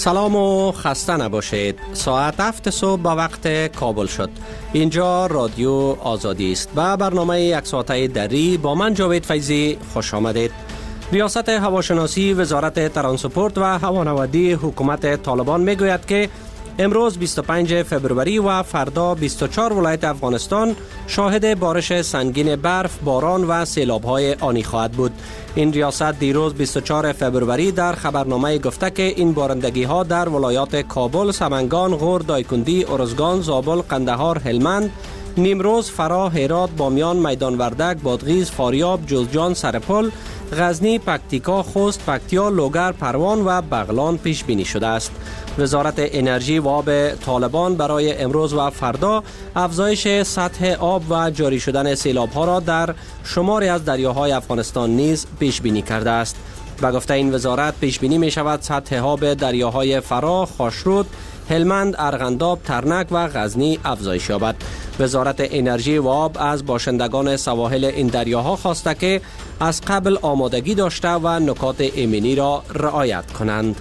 سلام و خسته نباشید. ساعت 7 صبح به وقت کابل شد. اینجا رادیو آزادی است و برنامه یک ساعته دری با من جاوید فیضی خوش آمدید. ریاست هواشناسی وزارت ترانسپورت و هوانوردی حکومت طالبان میگوید که امروز 25 فبروری و فردا 24 ولایت افغانستان شاهد بارش سنگین برف، باران و سیلاب‌های آنی خواهد بود. این ریاست دیروز 24 فبروری در خبرنامه گفته که این بارندگی‌ها در ولایات کابل، سمنگان، غور، دایکندی، ارزگان، زابل، قندهار، هلمند، نیمروز، فرا، هرات، بامیان، میدان وردک، بادغیس، فاریاب، جوزجان، سرپل، غزنی، پکتیکا، خوست، پکتیا، لوگر، پروان و بغلان پیش بینی شده است. وزارت انرژی و آب طالبان برای امروز و فردا افزایش سطح آب و جاری شدن سیلاب‌ها را در شماری از دریاهای افغانستان نیز پیش بینی کرده است. به گفته این وزارت پیش بینی می شود سطح آب دریاهای فرا، خاشرود، هلمند، ارغنداب، ترنک و غزنی افزایش یابد. وزارت انرژی و آب از باشندگان سواحل این دریاها خواسته که از قبل آمادگی داشته و نکات ایمنی را رعایت کنند.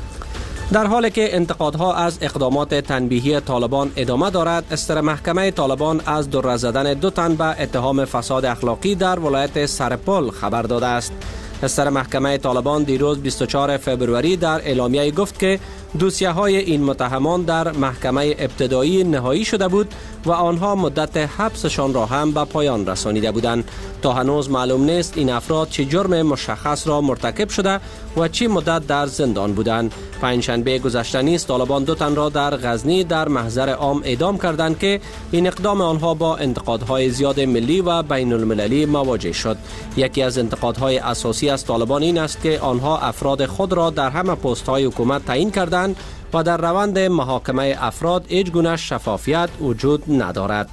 در حالی که انتقادها از اقدامات تنبیهی طالبان ادامه دارد، استر محکمه طالبان از در زدن 2 تن به اتهام فساد اخلاقی در ولایت سرپل خبر داده است. استر محکمه طالبان دیروز 24 فبروری در اعلامیه گفت که دوسیه‌های این متهمان در محکمه ابتدایی نهایی شده بود و آنها مدت حبسشان را هم به پایان رسانیده بودند. تا هنوز معلوم نیست این افراد چه جرم مشخص را مرتکب شده و چه مدت در زندان بودند. پنجشنبه گذشته نیز طالبان 2 تن را در غزنی در محضر عام اعدام کردند که این اقدام آنها با انتقادهای زیاد ملی و بین المللی مواجه شد. یکی از انتقادهای اساسی از طالبان این است که آنها افراد خود را در همه پست‌های حکومت تعیین کردند و در روند محاکمه افراد هیچ گونه شفافیت وجود ندارد.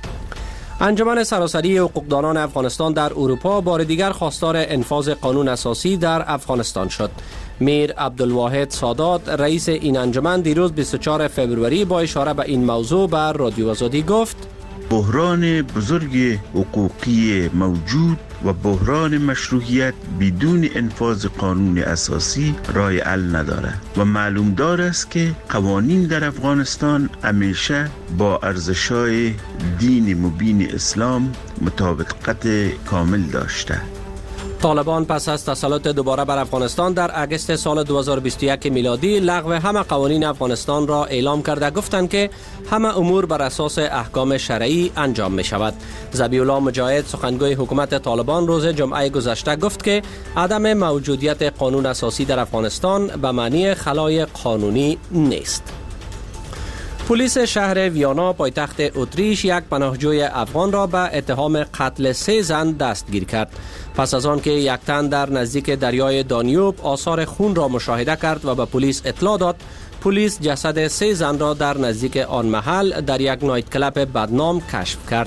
انجمن سراسری حقوقدانان افغانستان در اروپا بار دیگر خواستار انفاذ قانون اساسی در افغانستان شد. میر عبدالواحد سادات رئیس این انجمن دیروز 24 فبروری با اشاره به این موضوع بر رادیو آزادی گفت: بحران بزرگ حقوقی موجود و بحران مشروعیت بدون انفاذ قانون اساسی راه حل ندارد و معلوم دار است که قوانین در افغانستان همیشه با ارزش‌های دین مبین اسلام مطابقت کامل داشته. طالبان پس از تسلط دوباره بر افغانستان در اگست سال 2021 میلادی لغو همه قوانین افغانستان را اعلام کرده گفتند که همه امور بر اساس احکام شرعی انجام می شود. ذبیح الله مجاهد سخنگوی حکومت طالبان روز جمعه گذشته گفت که عدم موجودیت قانون اساسی در افغانستان به معنی خلای قانونی نیست. پلیس شهر ویانا پایتخت اتریش یک پناهجوی افغان را به اتهام قتل 3 زن دستگیر کرد. پس از آن که یک تن در نزدیک دریای دانیوب آثار خون را مشاهده کرد و به پلیس اطلاع داد، پلیس جسد 3 زن را در نزدیک آن محل در یک نایت کلاب بدنام کشف کرد.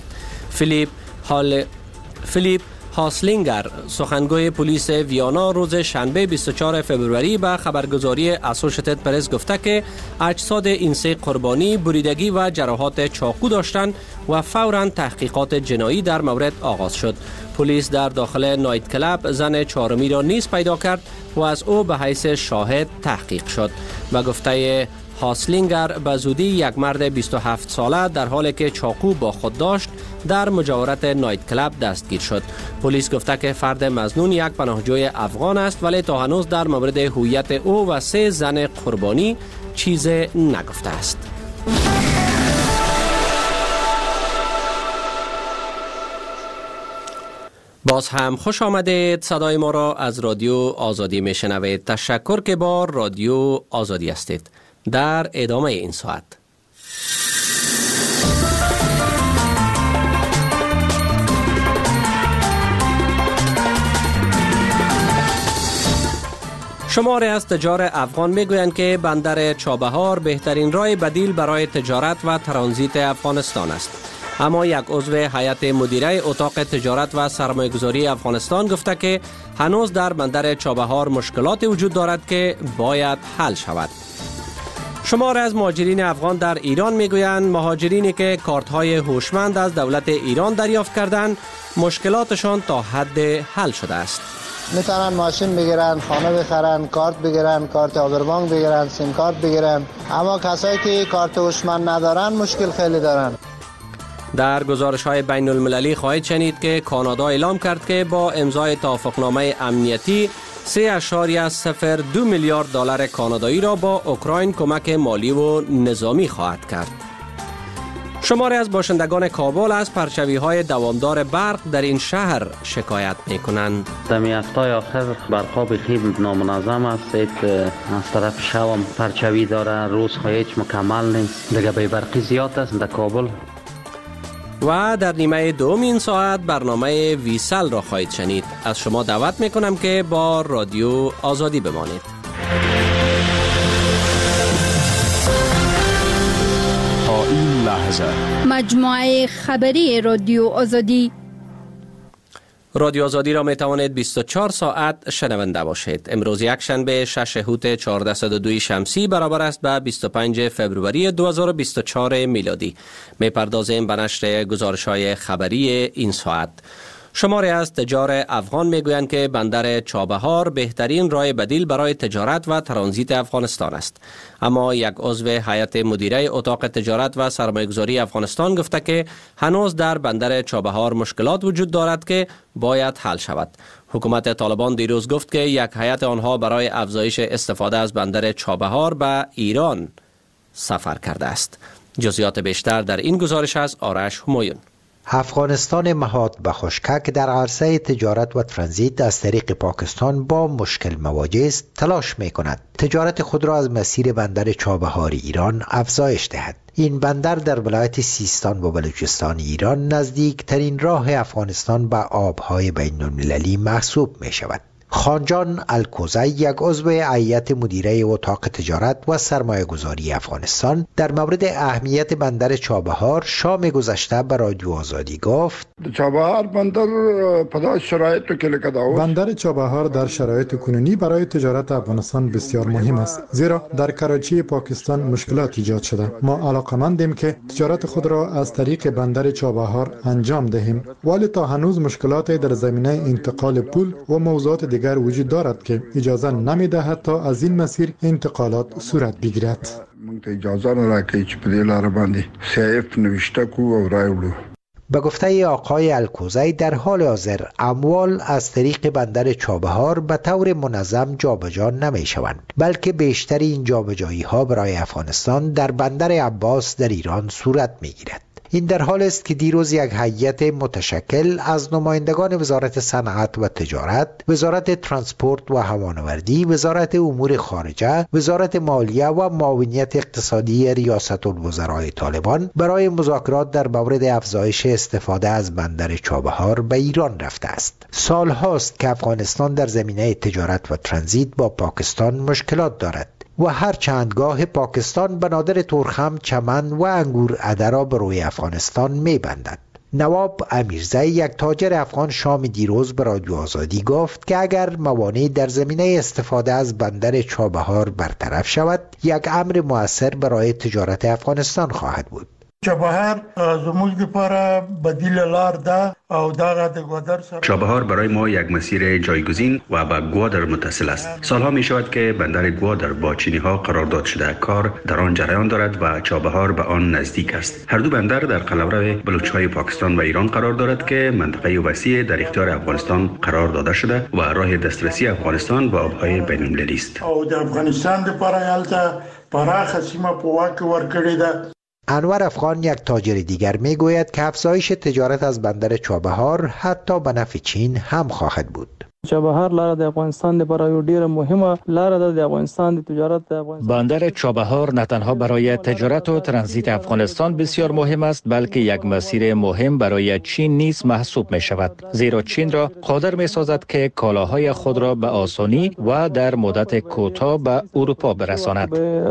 فیلیپ هاسلینگر سخنگوی پلیس ویانا روز شنبه 24 فبروری به خبرگزاری اسوشیتد پرس گفته که اجساد این 3 قربانی بریدگی و جراحات چاقو داشتند و فوراً تحقیقات جنایی در مورد آغاز شد. پلیس در داخل نایت کلاب زن 4می را نیز پیدا کرد و از او به حیث شاهد تحقیق شد. به گفته هاسلینگر به زودی یک مرد 27 ساله در حالی که چاقو با خود داشت در مجاورت نایت کلاب دستگیر شد. پلیس گفته که فرد مظنون یک پناهجوی افغان است ولی تا هنوز در مورد هویت او و 3 زن قربانی چیز نگفته است. باز هم خوش آمدید. صدای ما را از رادیو آزادی می شنوید. تشکر که با رادیو آزادی هستید. در ادامه این ساعت شماری از تجار افغان میگویند که بندر چابهار بهترین راه بدیل برای تجارت و ترانزیت افغانستان است. اما یک عضو هیئت مدیره اتاق تجارت و سرمایه‌گذاری افغانستان گفته که هنوز در بندر چابهار مشکلات وجود دارد که باید حل شود. شمار از مهاجرین افغان در ایران میگویند مهاجرینی که کارت‌های هوشمند از دولت ایران دریافت کردند مشکلاتشان تا حد حل شده است. میتونن ماشین بگیرن، خانه بخرن، کارت بگیرن، کارت آبربانک بگیرن، سیم کارت بگیرن. اما کسایی که کارت هوشمند ندارن مشکل خیلی دارن. در گزارش‌های بین المللی خواهید شنید که کانادا اعلام کرد که با امضای توافقنامه امنیتی 3.02 میلیارد دلار کانادایی را با اوکراین کمک مالی و نظامی خواهد کرد. شماری از باشندگان کابل از پرچوی‌های دوامدار برق در این شهر شکایت می‌کنند. در هفته‌های آخر برق‌ها بخیلی نامنظم است. از طرف شب هم پرچوی داره، روز هیچ مکمل نیست. دیگه بی برقی زیاد است در کابل. و در نیمه دوم این ساعت برنامه ویسل را خواهید شنید. از شما دعوت می‌کنم که با رادیو آزادی بمانید. این لحظه مجموعه خبری رادیو آزادی. رادیو آزادی را می توانید 24 ساعت شنونده باشید. امروز یک شنبه 6 هوت 1402 شمسی برابر است به 25 فبروری 2024 میلادی. می پردازیم به نشر گزارش‌های خبری این ساعت. شماری از تجار افغان میگویند که بندر چابهار بهترین راه بدیل برای تجارت و ترانزیت افغانستان است. اما یک عضو هیئت مدیره اتاق تجارت و سرمایه‌گذاری افغانستان گفته که هنوز در بندر چابهار مشکلات وجود دارد که باید حل شود. حکومت طالبان دیروز گفت که یک هیئت آنها برای افزایش استفاده از بندر چابهار به ایران سفر کرده است. جزئیات بیشتر در این گزارش از آرش همایون. افغانستان مهاد به خشکک در عرصه تجارت و ترانزیت از طریق پاکستان با مشکل مواجه است، تلاش می کند تجارت خود را از مسیر بندر چابهار ایران افزایش دهد. این بندر در ولایت سیستان و بلوچستان ایران نزدیکترین راه افغانستان به آبهای بین المللی محسوب می شود. خانجان الکوزی، یک عضو هیئت مدیره اتاق تجارت و سرمایه گذاری افغانستان، در مورد اهمیت بندر چابهار شام گذشته به رادیو آزادی گفت: چابهار بندر چابهار در شرایط کنونی برای تجارت افغانستان بسیار مهم است، زیرا در کراچی پاکستان مشکلات ایجاد شده. ما علاقمندیم که تجارت خود را از طریق بندر چابهار انجام دهیم، ولی تا هنوز مشکلات در زمینه انتقال پول و موضوعات دیگر وجود دارد که اجازه نمی‌دهد تا از این مسیر انتقالات صورت بگیرد. اجازه نراکه چې په دې لار باندې سیف نوشته کو او راوړو. به گفته آقای الکوزی، در حال حاضر اموال از طریق بندر چابهار به طور منظم جابجا نمی شوند، بلکه بیشتر این جابجایی ها برای افغانستان در بندر عباس در ایران صورت می گیرد. این در حال است که دیروز یک هیئت متشکل از نمایندگان وزارت صنعت و تجارت، وزارت ترانسپورت و هوانوردی، وزارت امور خارجه، وزارت مالیه و معاونیت اقتصادی ریاست الوزرای طالبان برای مذاکرات در مورد افزایش استفاده از بندر چابهار به ایران رفته است. سال هاست که افغانستان در زمینه تجارت و ترانزیت با پاکستان مشکلات دارد و هر چندگاه پاکستان بنادر ترخم، چمن و انگور عده را به روی افغانستان می بندد. نواب امیرزی، یک تاجر افغان، شام دیروز به رادیو آزادی گفت که اگر موانع در زمینه استفاده از بندر چابهار برطرف شود، یک امر مؤثر برای تجارت افغانستان خواهد بود. چابهار زموږ لپاره بدیل لار ده او دغه د گوادر سره. چابهار برای ما یک مسیر جایگزین و به گوادر متصل است. سالها می شود که بندر گوادر با چینی ها قرارداد شده، کار در آن جریان دارد و چابهار به آن نزدیک است. هر دو بندر در قلمرو بلوچ‌های پاکستان و ایران قرار دارد که منطقه وسیع در اختیار افغانستان قرار داده شده و راه دسترسی افغانستان به آبهای بین المللی است. او د افغانستان لپاره یالته پراخه سیمه په واک ورکړې ده. انور افغان، یک تاجر دیگر، می گوید که افزایش تجارت از بندر چابهار حتی به نفع چین هم خواهد بود. چابهار لاره د افغانستان لپاره یو ډیره مهمه لاره ده. د افغانستان د تجارت د افغانستان بندر چابهار نه تنها برای تجارت و ترانزیت افغانستان بسیار مهم است، بلکه یک مسیر مهم برای چین نیز محسوب می شود، زیرا چین را قادر می سازد که کالاهای خود را به آسانی و در مدت کوتاه به اروپا برساند.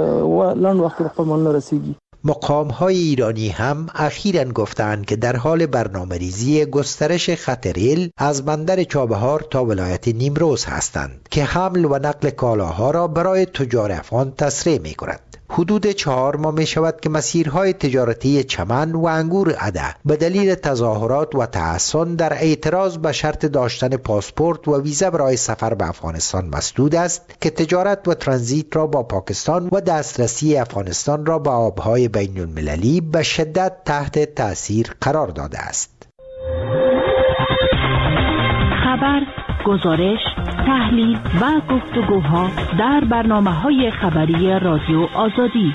و لنډ وخت خپل منځ رسیږي. مقام‌های ایرانی هم اخیراً گفتند که در حال برنامه‌ریزی گسترش خط ریل از بندر چابهار تا ولایت نیمروز هستند که حمل و نقل کالاها را برای تجار افغان تسریع می‌کند. حدود 4 ماه می شود که مسیرهای تجارتی چمن و انگور عده به دلیل تظاهرات و تحصن در اعتراض به شرط داشتن پاسپورت و ویزا برای سفر به افغانستان مسدود است که تجارت و ترانزیت را با پاکستان و دسترسی افغانستان را به آبهای بین المللی به شدت تحت تاثیر قرار داده است. خبر، گزارش، تحلیل و گفتگوها در برنامه‌های خبری رادیو آزادی.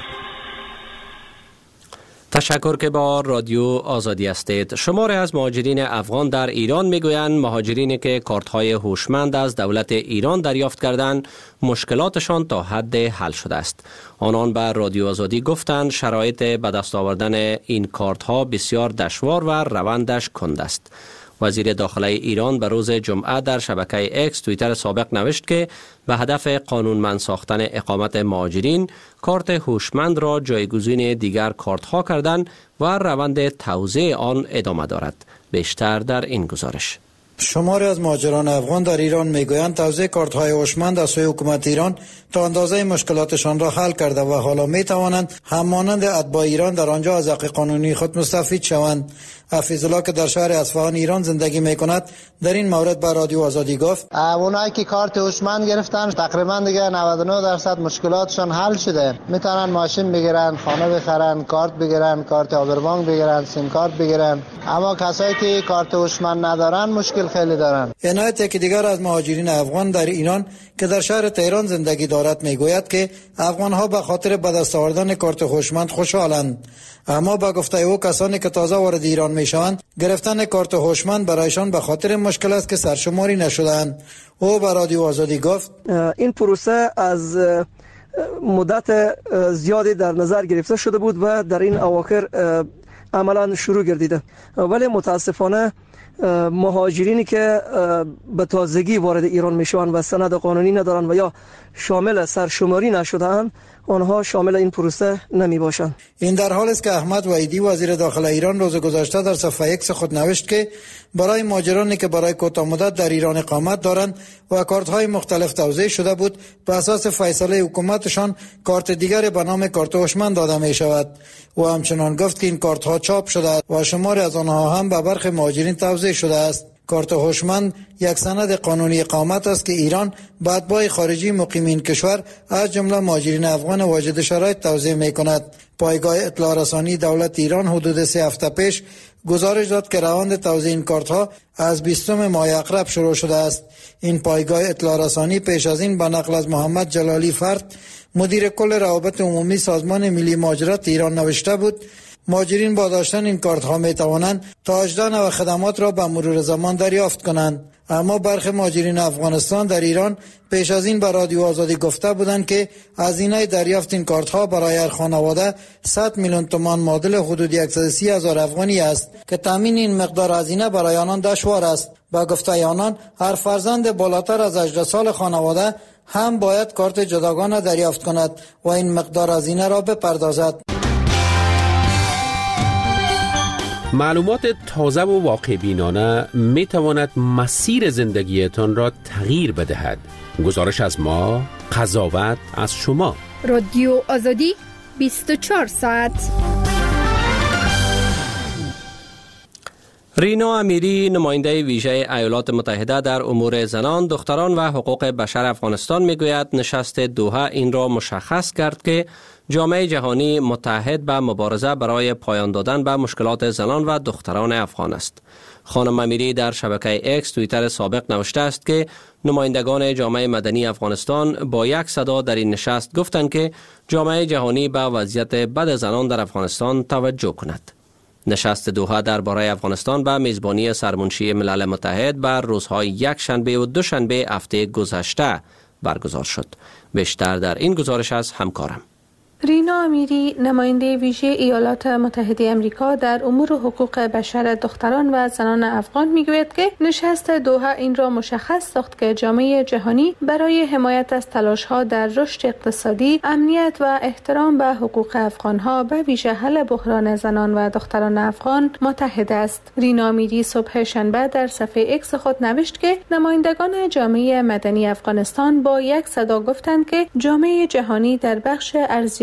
تشکر که با رادیو آزادی هستید. شماری از مهاجرین افغان در ایران میگویند مهاجرینی که کارت‌های هوشمند از دولت ایران دریافت کردند مشکلاتشان تا حد حل شده است. آنان به رادیو آزادی گفتند شرایط به دست آوردن این کارت‌ها بسیار دشوار و روندش کند است. وزیر داخله ایران به روز جمعه در شبکه اکس توییتر سابق نوشت که به هدف قانونمند ساختن اقامت مهاجرین کارت هوشمند را جایگزین دیگر کارت‌ها کردند و روند توزیع آن ادامه دارد. بیشتر در این گزارش. شماری از مهاجران افغان در ایران میگویند توزیع کارت‌های هوشمند از سوی حکومت ایران تا اندازه مشکلاتشان را حل کرده و حالا میتوانند همانند اتباع ایران در آنجا از حق قانونی خود مستفید شوند. حفیظالله که در شهر اصفهان ایران زندگی میکند در این مورد به رادیو آزادی گفت اونایی که کارت هوشمند گرفتن تقریبا دیگه 99% مشکلاتشان حل شده. میتونن ماشین بگیرن، خانه بخرن، کارت بگیرن، کارت آبربانک بگیرن، سیم کارت بگیرن. اما کسایی که کارت هوشمند ندارن مشکل خیلی دارن. عنایت یکی دیگر از مهاجرین افغان در ایران که در شهر تهران زندگی دارد میگوید که افغان‌ها به خاطر به دست آوردن کارت هوشمند خوشحالند، اما با گفته او کسانی که تازه وارد ایران میشوند گرفتن کارت هوشمند برایشان به خاطر مشکل است که سرشماری نشده‌اند. او به رادیو آزادی گفت این پروسه از مدت زیادی در نظر گرفته شده بود و در این اواخر عملا شروع گردیده، ولی متاسفانه مهاجرینی که به تازگی وارد ایران میشوند و سند قانونی ندارند و یا شامل سرشماری نشده‌اند آنها شامل این پروسه نمی باشند. این در حالی است که احمد وحیدی وزیر داخله ایران روز گذشته در صفحه اکس خود نوشت که برای مهاجرانی که برای کوتاه مدت در ایران اقامت دارند و کارت‌های مختلف توزیع شده بود به اساس فیصله حکومتشان کارت دیگری به نام کارت هوشمند داده می شود. و همچنان گفت که این کارت‌ها چاپ شده و شماری از آنها هم به برخی مهاجرین توزیع شده است. کارت هوشمند یک سند قانونی اقامت است که ایران به اتباع خارجی مقیمین کشور از جمله مهاجرین افغان واجد شرایط توزیع می‌کند. پایگاه اطلاع رسانی دولت ایران حدود 3 هفته پیش گزارش داد که روند توزیع این کارت‌ها از 20 ماه اقرب شروع شده است. این پایگاه اطلاع رسانی پیش از این با نقل از محمد جلالی فرد مدیر کل روابط عمومی سازمان ملی مهاجرت ایران نوشته بود مهاجرین با داشتن این کارت ها می توانند تا 18 نوع خدمات را به مرور زمان دریافت کنند. اما برخی مهاجرین افغانستان در ایران پیش از این به رادیو آزادی گفته بودند که هزینه دریافت این کارت ها برای هر خانواده 100 میلیون تومان معادل حدود 130,000 افغانی است که تامین این مقدار هزینه برای آنان دشوار است. با گفته آنان هر فرزند بالاتر از 18 سال خانواده هم باید کارت جداگانه دریافت کند و این مقدار هزینه را بپردازد. معلومات تازه و واقع بینانه می تواند مسیر زندگیتان را تغییر بدهد. گزارش از ما، قضاوت از شما. رادیو آزادی 24 ساعت. رینا امیری نماینده ویژه ایالات متحده در امور زنان، دختران و حقوق بشر افغانستان میگوید نشست دوحه این را مشخص کرد که جامعه جهانی متحد به مبارزه برای پایان دادن به مشکلات زنان و دختران افغان است. خانم امیری در شبکه اکس توییتر سابق نوشته است که نمایندگان جامعه مدنی افغانستان با یک صدا در این نشست گفتند که جامعه جهانی به وضعیت بد زنان در افغانستان توجه کند. نشست دوحه درباره افغانستان به میزبانی سرمنشی ملل متحد بر روزهای یک شنبه و دوشنبه هفته گذشته برگزار شد. بیشتر در این گزارش از همکارم. رینا امیری نماینده ویژه ایالات متحده آمریکا در امور حقوق بشر دختران و زنان افغان میگوید که نشست دوحه این را مشخص ساخت که جامعه جهانی برای حمایت از تلاش‌ها در رشد اقتصادی، امنیت و احترام به حقوق افغان‌ها به ویژه حل بحران زنان و دختران افغان متحد است. رینا امیری صبح شنبه در صفحه اکس خود نوشت که نمایندگان جامعه مدنی افغانستان با یک صدا گفتند که جامعه جهانی در بخش ارزیابی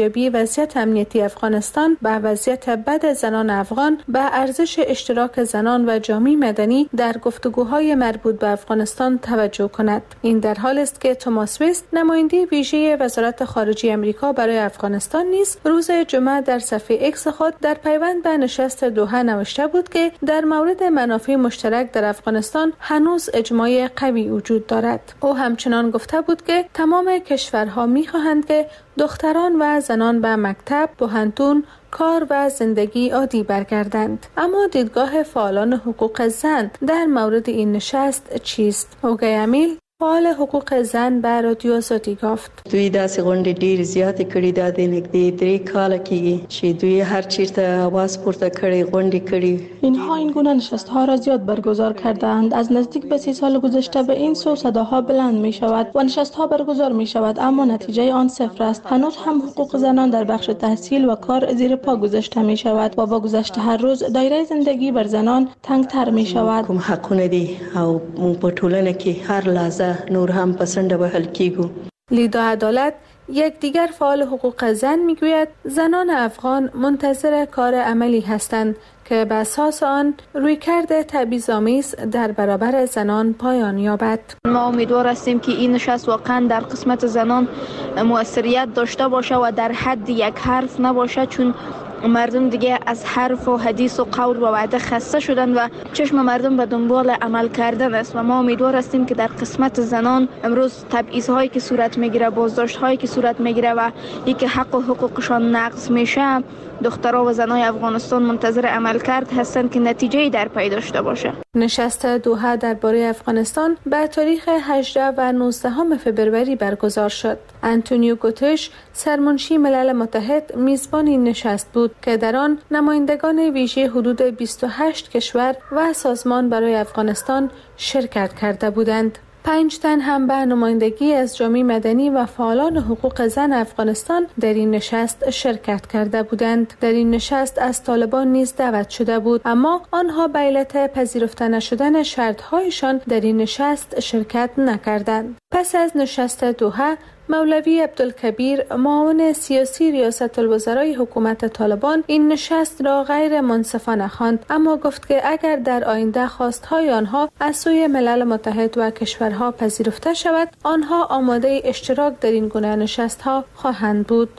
ارزیابی وضعیت امنیتی افغانستان به وضعیت بد زنان افغان، به ارزش اشتراک زنان و جامعه مدنی در گفتگوهای مربوط به افغانستان توجه کند. این در حال است که توماس وست، نماینده ویژه وزارت خارجه آمریکا برای افغانستان، نیز روز جمعه در صفحه ایکس خود در پیوند به نشست دوحه نوشته بود که در مورد منافع مشترک در افغانستان هنوز اجماع قوی وجود دارد. او همچنان گفته بود که تمام کشورها می‌خواهند که دختران و زنان به مکتب، پوهنتون، کار و زندگی عادی برگردند. اما دیدگاه فعالان حقوق زن در مورد این نشست چیست؟ اوگای امیل، فعال حقوق زن به رادیو آزادی گفت: دوی داسې غونډې ډېر زیاتې کړي دا د نږدې 3 کاله کېږي چې دوی هر چیرته آواز پورته کړي، غونډې کړي. اینها این گونه نشست‌ها را زیاد برگزار کردند. از نزدیک به 30 سال گذشته به این سو صداها بلند می شود و نشست‌ها برگزار می شود، اما نتیجه آن صفر است. هنوز هم حقوق زنان در بخش تحصیل و کار زیر پا گذاشته می شود و با گذشت هر روز دایره زندگی بر زنان تنگ‌تر می شود. کوم حقونه دي او په ټولنه کې هر لحظه نور هم پسند وهل کیږي. لیدا عدالت، یک دیگر فعال حقوق زن، میگوید زنان افغان منتظر کار عملی هستند که به اساس آن رویکرد تبعیض‌آمیز در برابر زنان پایان یابد. ما امیدوار هستیم که این نشست واقعا در قسمت زنان موثریت داشته باشه و در حد یک حرف نباشه، چون مردم دیگه از حرف و حدیث و قول و وعده خسته شدن و چشم مردم به دنبال عمل کردن است و ما امیدوار هستیم که در قسمت زنان امروز تبعیض‌هایی که صورت میگیره، بازداشت‌هایی که صورت میگیره و اینکه حق و حقوقشان نقض میشه، دخترها و زنای افغانستان منتظر عملکرد هستند که نتیجه‌ای در پی داشته باشه. نشست دوحه درباره افغانستان به تاریخ 18 و 19 فبروری برگزار شد. آنتونیو گوترش، سرمنشی ملل متحد، میزبان این نشست بود که در آن نمایندگان ویژه حدود 28 کشور و سازمان برای افغانستان شرکت کرده بودند. 5 تن هم به نمایندگی از جامعه مدنی و فعالان حقوق زن افغانستان در این نشست شرکت کرده بودند. در این نشست از طالبان نیز دعوت شده بود، اما آنها به علت پذیرفته نشدن شرط‌هایشان در این نشست شرکت نکردند. پس از نشست دوحه، مولوی عبدالکبیر، معاون سیاسی ریاست الوزرای حکومت طالبان، این نشست را غیر منصفانه خواند، اما گفت که اگر در آینده خواستهای آنها از سوی ملل متحد و کشورها پذیرفته شود، آنها آماده اشتراک در این گونه نشست‌ها خواهند بود.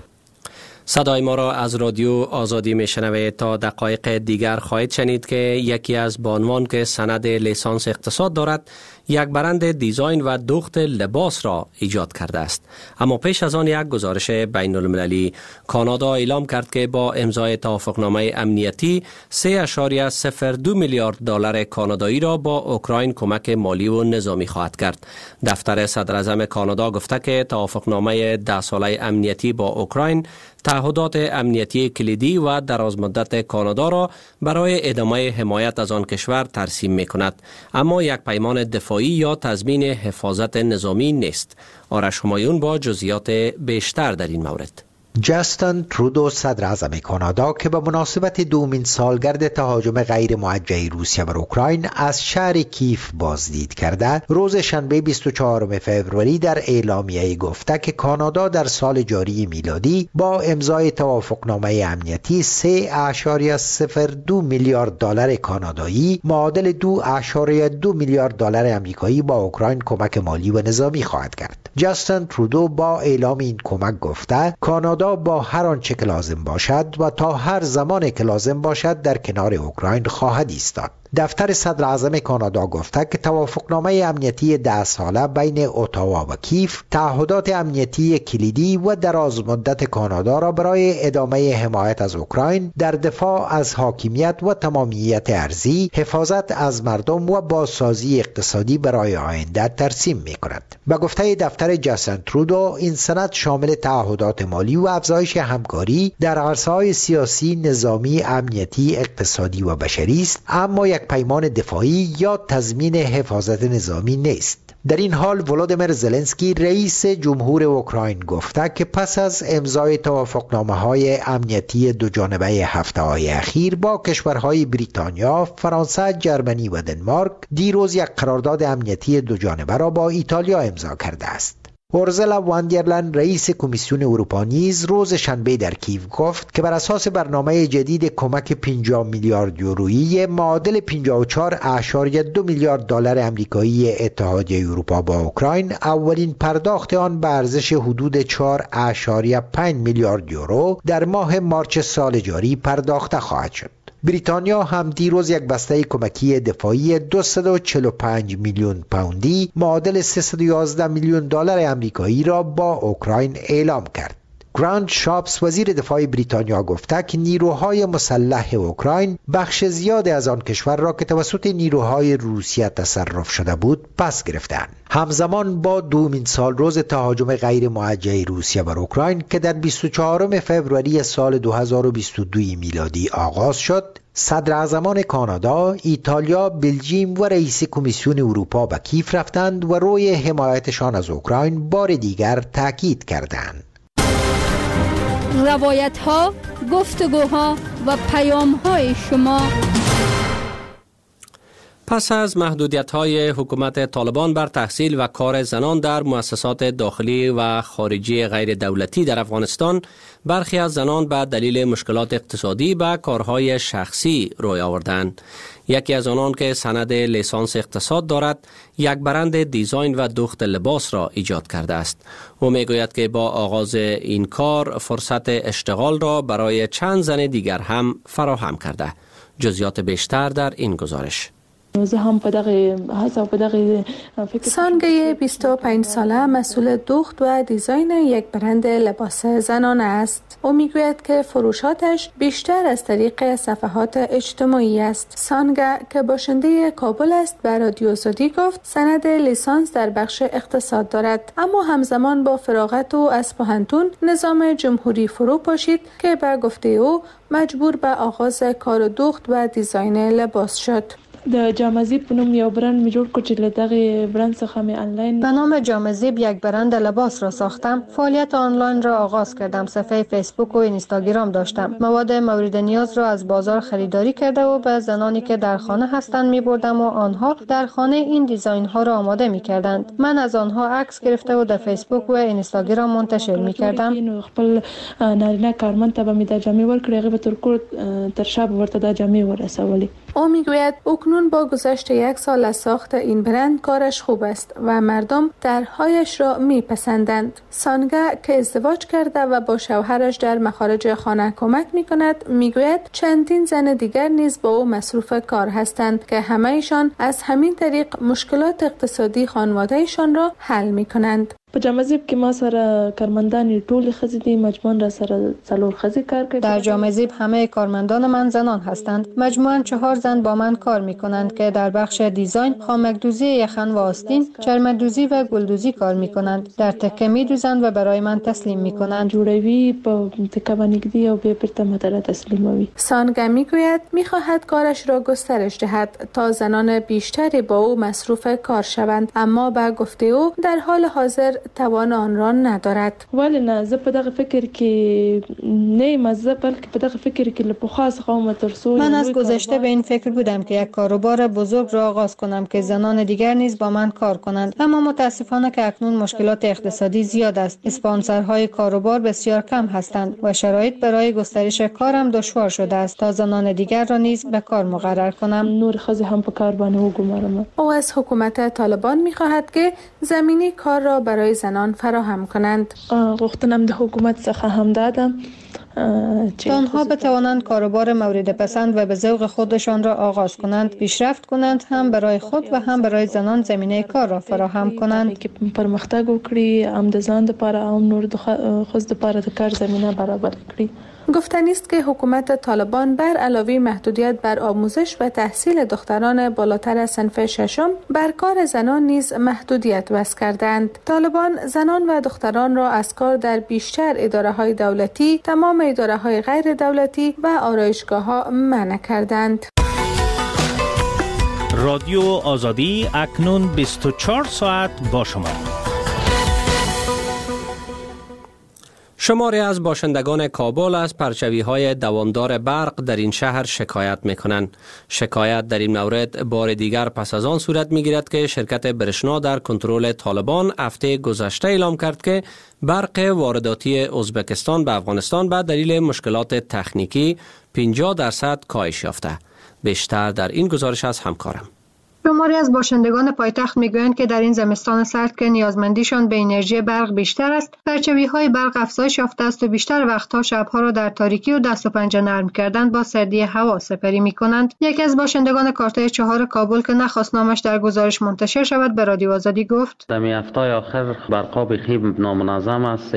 صدای ما را از رادیو آزادی میشنوید. تا دقایق دیگر خواهید شنید که یکی از بانوان که سند لیسانس اقتصاد دارد یک برند دیزاین و دوخت لباس را ایجاد کرده است. اما پیش از آن یک گزارش بین المللی. کانادا اعلام کرد که با امضای توافقنامه امنیتی 3.02 میلیارد دلار کانادایی را با اوکراین کمک مالی و نظامی خواهد کرد. دفتر صدر اعظم کانادا گفته که توافقنامه 10 ساله امنیتی با اوکراین تعهدات امنیتی کلیدی و درازمدت کانادا را برای ادامه حمایت از آن کشور ترسیم می کند، اما یک پیمان دفاعی یا تضمین حفاظت نظامی نیست. آرش همایون با جزئیات بیشتر در این مورد. جاستین ترودو، صدر اعظم کانادا، که به مناسبت دومین سالگرد تهاجم غیر موجه روسیه بر اوکراین از شهر کیف بازدید کرده، روز شنبه 24 فوریه در اعلامیه گفته که کانادا در سال جاری میلادی با امضای توافقنامه امنیتی 3.02 میلیارد دلار کانادایی معادل 2.2 میلیارد دلار آمریکایی با اوکراین کمک مالی و نظامی خواهد کرد. جاستین ترودو با اعلام این کمک گفته کانادا با هر آنچه که لازم باشد و تا هر زمان که لازم باشد در کنار اوکراین خواهد ایستاد. دفتر صدر اعظم کانادا گفته که توافقنامه امنیتی 10 ساله بین اتاوا و کیف تعهدات امنیتی کلیدی و درازمدت کانادا را برای ادامه حمایت از اوکراین در دفاع از حاکمیت و تمامیت ارضی، حفاظت از مردم و بازسازی اقتصادی برای آینده ترسیم می کند. به گفته دفتر جاستین ترودو، این سند شامل تعهدات مالی و افزایش همکاری در عرصه‌های سیاسی، نظامی، امنیتی، اقتصادی و بشری است، اما یک پیمان دفاعی یا تضمین حفاظت نظامی نیست. در این حال ولودیمیر زلنسکی، رئیس جمهور اوکراین، گفته که پس از امضای توافقنامه‌های امنیتی دو جانبه هفته‌های اخیر با کشورهای بریتانیا، فرانسه، جرمنی و دنمارک، دیروز یک قرارداد امنیتی دو جانبه را با ایتالیا امضا کرده است. اورزلا واندرلن رئیس کمیسیون اروپا نیز روز شنبه در کیو گفت که بر اساس برنامه جدید کمک 50 میلیارد یورویی معادل 54.2 میلیارد دلار آمریکایی اتحادیه اروپا با اوکراین اولین پرداخت آن به ارزش حدود 4.5 میلیارد یورو در ماه مارچ سال جاری پرداخته خواهد شد. بریتانیا هم دیروز یک بسته کمکی دفاعی 245 میلیون پوندی معادل 311 میلیون دلار آمریکایی را با اوکراین اعلام کرد. گراند شاپس وزیر دفاع بریتانیا گفته که نیروهای مسلح اوکراین بخش زیاد از آن کشور را که توسط نیروهای روسیه تصرف شده بود پس گرفتند. همزمان با دومین سال روز تهاجم غیر موجه روسیه بر اوکراین که در 24 فوریه سال 2022 میلادی آغاز شد، صدر اعظمان کانادا، ایتالیا، بلژیم و رئیس کمیسیون اروپا به کیف رفتند و روی حمایتشان از اوکراین بار دیگر تاکید کردند. روایت ها، گفتگوها و پیام های شما. پس از محدودیت‌های حکومت طالبان بر تحصیل و کار زنان در مؤسسات داخلی و خارجی غیر دولتی در افغانستان، برخی از زنان به دلیل مشکلات اقتصادی به کارهای شخصی روی آوردند. یکی از آنان که سند لیسانس اقتصاد دارد، یک برند دیزاین و دوخت لباس را ایجاد کرده است. او میگوید که با آغاز این کار فرصت اشتغال را برای چند زن دیگر هم فراهم کرده. جزئیات بیشتر در این گزارش. سانگه 25 ساله مسئول دوخت و دیزاین یک برند لباس زنانه است. او میگوید که فروشاتش بیشتر از طریق صفحات اجتماعی است. سانگه که باشنده کابل است به رادیو آزادی گفت سند لیسانس در بخش اقتصاد دارد، اما همزمان با فراغت او از پوهنتون نظام جمهوری فرو پاشید که به گفته او مجبور به آغاز کار دوخت و دیزاین لباس شد. د جامزیب په نوم یو برند می جوړ کړ چې له دغه برند څخه می آنلاین به نام جامزیب یک برند لباس را ساختم. فعالیت آنلاین را آغاز کردم. صفحه فیسبوک و اینستاگرام داشتم. مواد مورد نیاز را از بازار خریداری کرده و به زنانی که در خانه هستند می بردم و آنها در خانه این دیزاین ها را آماده می کردند. من از آنها عکس گرفته و در فیسبوک و اینستاگرام منتشر می کردم. خپل نارینه کارمند ته می د جامې ورکړې، هغه به تر کور تر شب ورته د جامې ورسولې. او میگوید اکنون با گذشت 1 سال از ساخت این برند کارش خوب است و مردم طرحهایش را میپسندند. سانگه که ازدواج کرده و با شوهرش در مخارج خانه کمک میکند میگوید چندین زن دیگر نیز با او مصروف کار هستند که همه‌شان از همین طریق مشکلات اقتصادی خانواده‌شان را حل میکنند. په جامزیب کې ما سره کارمندان ټول خزې دي، مجموعاً را سره 4 خزې کار کوي. در جامزیب همه کارمندان من زنان هستند. مجموعاً 4 زن با من کار میکنند که در بخش دیزاین، خامک‌دوزی یخن و آستین، چرم‌دوزی و گلدوزی کار میکنند. در تکه میدوزند و برای من تسلیم میکنند. جوړوي په تکه باندې کړي او به پرته مدره تسلیموي. سانگه میگوید میخواهد کارش را گسترش دهد تا زنان بیشتری با او مصروف کار شوند، اما به گفته او در حال حاضر توان آن را ندارد. ولی نه، زه په دغه فکر کې نه مزه، بلکې په دغه فکر کې له پخوا څخه هم ترسو. من از گذشته به این فکر بودم که یک کاروبار بزرگ را آغاز کنم که زنان دیگر نیز با من کار کنند، اما متاسفانه که اکنون مشکلات اقتصادی زیاد است. اسپانسرهای کاروبار بسیار کم هستند و شرایط برای گسترش کارم دشوار شده است تا زنان دیگر را نیز به کار مقرر کنم. نور خزه هم په کار باندې وګمارم. او از حکومت طالبان می‌خواهد که زمینه کار را برای زنان فراهم کنند. غوښتنم د حکومت څخه هم دادم تا آنها بتوانند کاروبار مورد پسند و به ذوق خودشان را آغاز کنند، پیشرفت کنند، هم برای خود و هم برای زنان زمینه کار را فراهم کنند. که پرمختګ وکړي، هم د ځان لپاره او نور د خود لپاره د کار زمینه برابر کړي. گفتنی است که حکومت طالبان بر علاوه محدودیت بر آموزش و تحصیل دختران بالاتر از صنف 6 بر کار زنان نیز محدودیت وضع کردند. طالبان زنان و دختران را از کار در بیشتر اداره‌های دولتی، تمام اداره‌های غیر دولتی و آرایشگاه‌ها منع کردند. رادیو آزادی اکنون 24 ساعت با شما. شماری از باشندگان کابل از پرچوی‌های دوامدار برق در این شهر شکایت می‌کنند. شکایت در این مورد بار دیگر پس از آن صورت می‌گیرد که شرکت برشنا در کنترل طالبان هفته گذشته اعلام کرد که برق وارداتی ازبکستان به افغانستان به دلیل مشکلات تکنیکی 50% کاهش یافته. بیشتر در این گزارش از همکارم. شماری از باشندگان پایتخت میگویند که در این زمستان سرد که نیازمندیشان به انرژی برق بیشتر است، پرچوی‌های برق افزایش یافته است و بیشتر وقتها شبها را در تاریکی و دست و پنجه نرم کردن با سردی هوا سپری می‌کنند. یکی از باشندگان کارتای 4 کابل که نخواست نامش در گزارش منتشر شود به رادیو آزادی گفت: در هفته آخر برقا بخیب نامنظم است،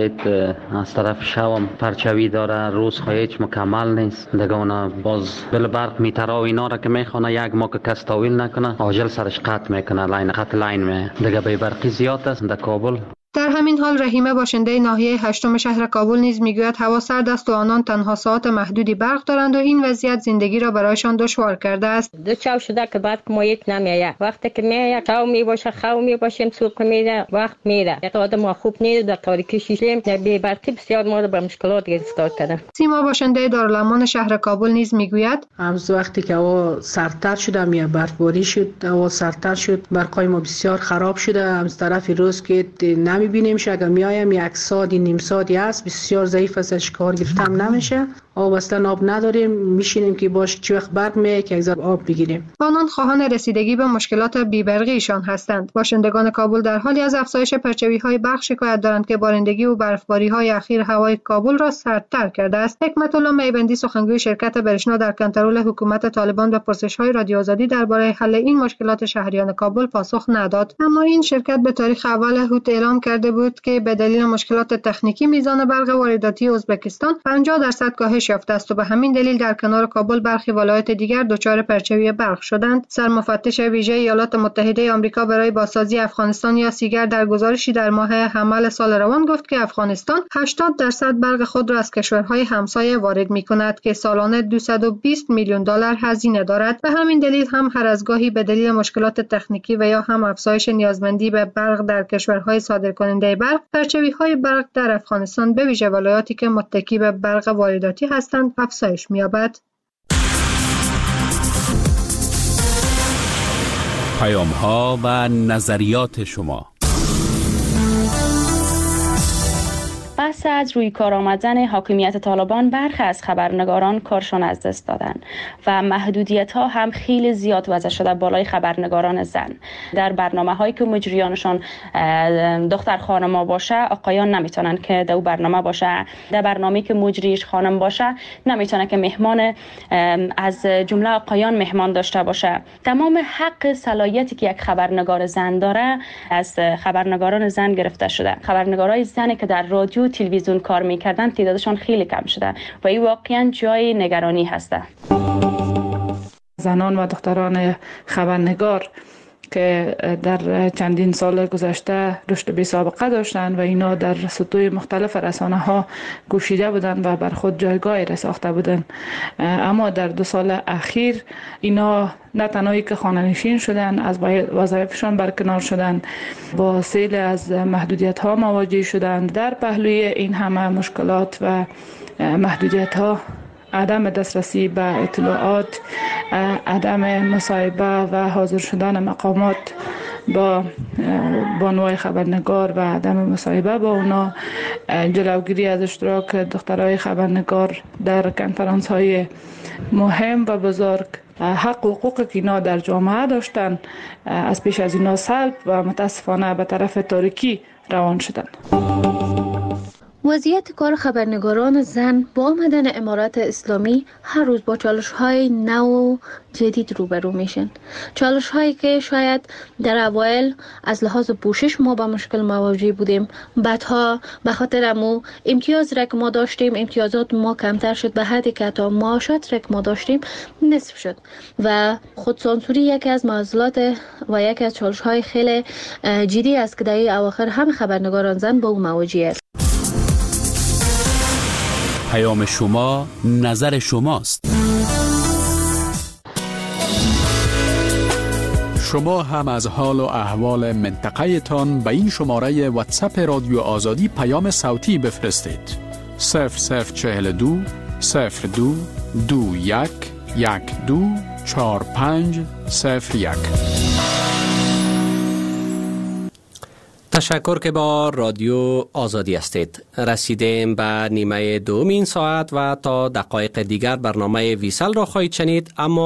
از طرف شب پرچوی داره، روز هیچ مکمل نیست. دیگه باز بل برق میتره و اینا را که میخونه یک ما که کس تاویل نکنه عاجل سرش قطع میکنه، خط لاین می دیگه بی برقی زیاد است در کابل. در همین حال رحیمه باشنده ناحیه 8 شهر کابل نیز میگوید هوا سرد است و آنان تنها ساعات محدودی برق دارند و این وضعیت زندگی را برایشان دشوار کرده است. دو چاو شده که بعد مایت نمیاد، وقتی که میاد چاو میباشه خو میباشیم سوق میره وقت میره. یک آدم خوب نیست در تاریکی شیشیم در بی برقی بسیار ما به مشکلات گرفتار کرده. سیما باشنده دارالامان شهر کابل نیز میگوید از وقتی که هوا سردتر شده میاد برفباری شد، هوا سردتر شد، برقای ما بسیار خراب شده. از طرف روز که میبینیم اگر میایم یک ساعتی نیم ساعتی است بسیار ضعیف است، کار گرفتم نمیشه. آب اصلا آب نداریم، میشینیم که باش چه وقت برق میاد که یک ذره آب بگیریم. آنان خواهان رسیدگی به مشکلات بی‌برقیشان هستند. باشندگان کابل در حالی از افزایش پرچوی‌های برق شکایت دارند که بارندگی و برفباری‌های اخیر هوای کابل را سردتر کرده است. حکمت الله میبندی سخنگوی شرکت برشنا در کنترل حکومت طالبان به پرسش‌های رادیو آزادی درباره حل این مشکلات شهریان کابل پاسخ نداد. اما این شرکت به تاریخ اول هوت اعلام کرده بود که به دلیل مشکلات تکنیکی میزان برق وارداتی ازبکستان 50% کاهش یافته است و به همین دلیل در کنار کابل برخی ولایات دیگر دچار پرچوی برق شدند. سرمفتش ویژه ایالات متحده آمریکا برای بازسازی افغانستان یا سیگر در گزارشی در ماه حمل سال روان گفت که افغانستان 80% برق خود را از کشورهای همسایه وارد می‌کند که سالانه 220 میلیون دلار هزینه دارد. به همین دلیل هم هر از گاهی به دلیل مشکلات تکنیکی و یا هم افزایش نیازمندی به برق در کشورهای صادرکننده برق، پرچوی‌های برق در افغانستان به ویژه ولایاتی که متکی به برق وارداتی هستند افزایش می‌یابد. پیام‌ها و نظریات شما. پس از روی کار آمدن حاکمیت طالبان برخی از خبرنگاران کارشان از دست دادن و محدودیت ها هم خیلی زیاد وضع شده بالای خبرنگاران زن. در برنامه هایی که مجریانشان دختر خانم باشه آقایان نمیتونن که در برنامه باشه، در برنامه‌ای که مجریش خانم باشه نمیتونه که مهمان از جمله آقایان مهمان داشته باشه. تمام حق صلاحیتی که یک خبرنگار زن داره از خبرنگاران زن گرفته شده. خبرنگارای زنی که در رادیو تلویزیون کار میکردن تعدادشان خیلی کم شده و این واقعا جای نگرانی هسته. زنان و دختران خبرنگار که در چندین سال گذشته رشد بی سابقه داشتند و اینا در سطوح مختلف رسانه ها کوشیده بودند و بر خود جایگاهی را ساخته بودند، اما در 2 سال اخیر اینا نه تنهایی که خانه‌نشین شدن، از وظایفشان برکنار شدند، با سیل از محدودیت ها مواجه شدند. در پهلوی این همه مشکلات و محدودیت ها عدم دسترسی به اطلاعات، عدم مصاحبه و حاضر شدن مقامات با بانوای خبرنگار و عدم مصاحبه با اونا، جلوگیری از اشتراک دخترای خبرنگار در کنفرانس های مهم و بزرگ، حق و حقوق که اینا در جامعه داشتن از پیش از اینا سلب و متاسفانه به طرف تاریکی روان شدن. وضعیت کار خبرنگاران زن با آمدن امارات اسلامی هر روز با چالش‌های نو و جدید روبرو میشن. چالش‌هایی که شاید در اوایل از لحاظ پوشش ما با مشکل مواجه بودیم، بعدها به خاطر امو امتیاز را که ما داشتیم، امتیازات ما کمتر شد به حدی که تا معاشات را که ما داشتیم نصف شد و خودسانسوری یکی از معضلات و یکی از چالش‌های خیلی جدی است که در اواخر هم خبرنگاران زن با او مواجه است. پیام شما، نظر شماست. شما هم از حال و احوال منطقه تان به این شماره واتساپ رادیو آزادی پیام صوتی بفرستید. 0042 02 21 12 4501. تشکر که با رادیو آزادی هستید. رسیدیم به نیمه دوم این ساعت و تا دقایق دیگر برنامه ویسل را خواهید شنید، اما